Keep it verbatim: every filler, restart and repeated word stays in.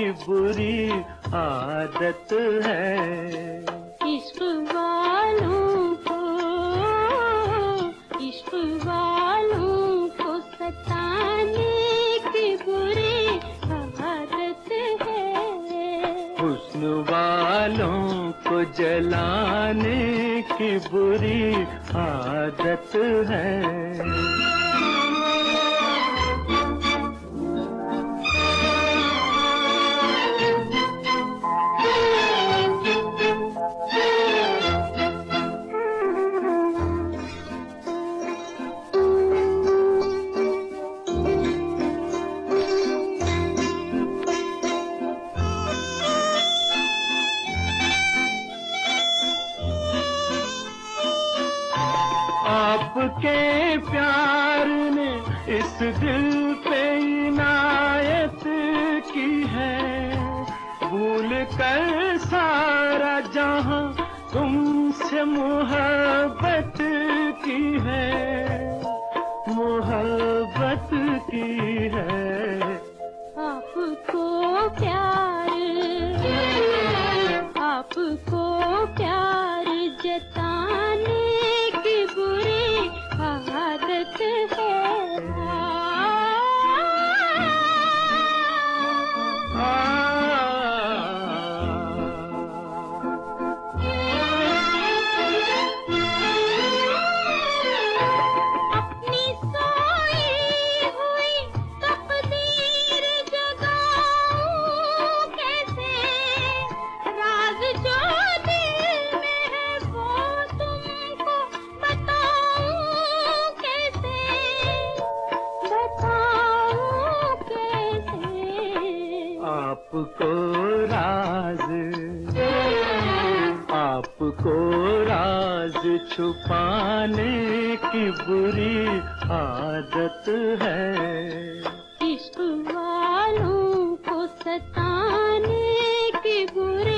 बुरी आदत है। इश्क वालों को, इश्क वालों को सताने की बुरी आदत है। हुस्न वालों को जलाने की बुरी आदत है। आपके प्यार ने इस दिल पे इनायत की है, भूल कर सारा जहां तुमसे मोहब्बत की है, मोहब्बत की है। आपको प्यार, आपको प्यार जताने की बुरी आदत है। अपनी सोई हुई तकदीर जगाऊं कैसे, राज जो दिल में है वो तुमको बताऊं कैसे, बताऊं कैसे। आपको राज, आपको राज छुपाने की बुरी आदत है। इश्क वालों को सताने की बुरी